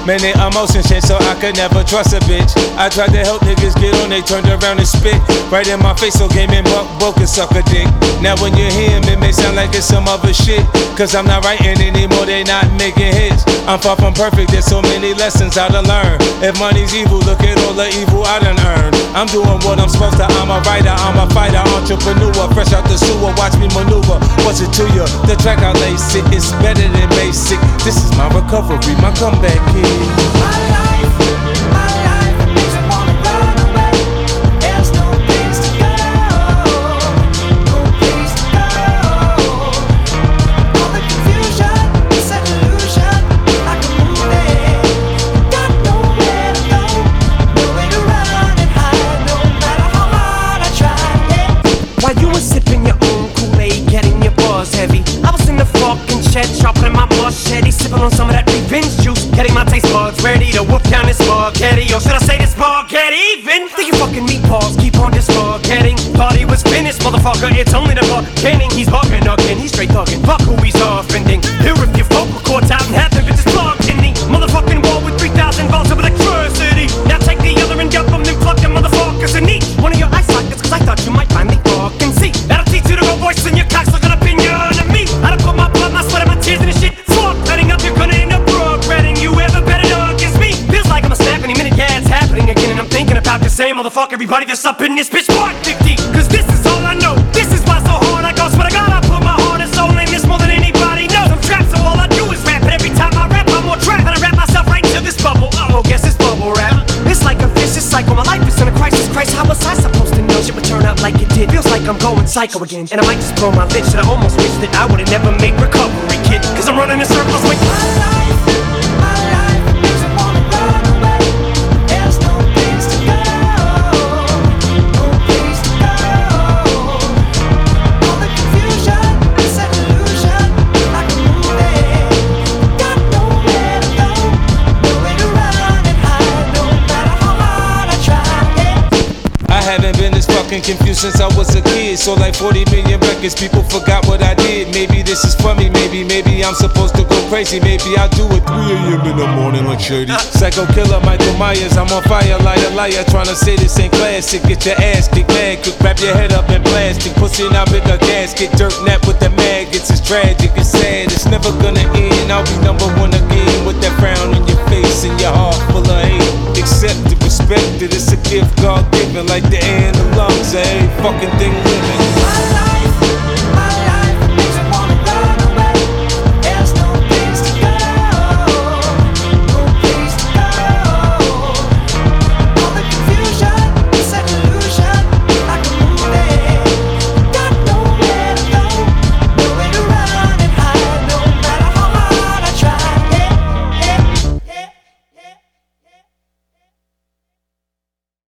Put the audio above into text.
Many emotions shit, so I could never trust a bitch. I tried to help niggas get on, they turned around and spit right in my face, so game and broke and suck a dick. Now when you hear him, it may sound like it's some other shit, cause I'm not writing anymore, they not making hits. I'm far from perfect, there's so many lessons I done learn. If money's evil, look at all the evil I done earned. I'm doing what I'm supposed to, I'm a writer, I'm a fighter, entrepreneur, fresh out the sewer, watch me maneuver. What's it to you? The track I lace it, it's better than basic. This is my recovery, my comeback kid. My life makes me wanna run away. There's no place to go, no place to go. All the confusion is an illusion, like a movie. Got nowhere to go, nowhere to run and hide, no matter how hard I try. Yeah. While you were sipping your own Kool-Aid, getting your buzz heavy, I was in the fucking shed, sharpening my machete, sipping on some of that revenge juice, getting my taste buds ready to whoop down this spaghetti. Or should I say this spaghetti even? Thinking fucking meatballs keep on this spaghetti. Thought he was finished, motherfucker, it's only the beginning. He's bugging again, he's straight thugging. Fuck who he's offending. Here if your vocal cords out and have them bitches plugged in the motherfucking wall with 3,000 volts of electricity. Now take the other and dump them, then plug them motherfuckers in each one of your eye sockets, cause I thought you might finally fucking see. That'll teach you to go voice in your cocksucking opinion of me. I done put my blood, my sweat, and my tears in this shit. Fuck, cutting up, you're gonna end up regretting you ever bet it against me. Feels like I'm a snap any minute, yeah, it's happening again. And I'm thinking about the same motherfucker, everybody that's up in this bitch. Part 50, cause this is all I know. This is why so hard I go. Swear to God, I put my heart and soul in this more than anybody knows. I'm trapped, so all I do is rap. And every time I rap, I'm more trapped. And I wrap myself right into this bubble. Oh, guess it's bubble wrap. It's like a vicious cycle. My life is in a crisis. Christ, how was I supposed to know shit would turn out like it did? Feels like I'm going psycho again. And I might just blow my lid. Should I almost wish that I would've never made recovery, kid? Cause I'm running in circles with My life makes me wanna run away. There's no place to go, no place to go. All the confusion is an illusion, like a movie. Got nowhere to go, nowhere to run and hide, no matter how hard I try. Yeah. I haven't been this fucking confused since I was a kid. So like 40 million records, people forgot what I did. Maybe this is for me, maybe I'm supposed to go crazy. Maybe I'll do it 3 a.m. in the morning like Shady. Psycho killer Michael Myers, I'm on fire, liar, trying to say this ain't classic. Get your ass kicked, mad quick, wrap your head up in plastic. Pussy now make a gasket, dirt nap with the maggots. It's tragic, it's sad, it's never gonna end. I'll be number one again with that frown on your face and your heart full of hate. Accept it, respect it, it's a gift God given, like the air and the lungs, every fucking thing living. My life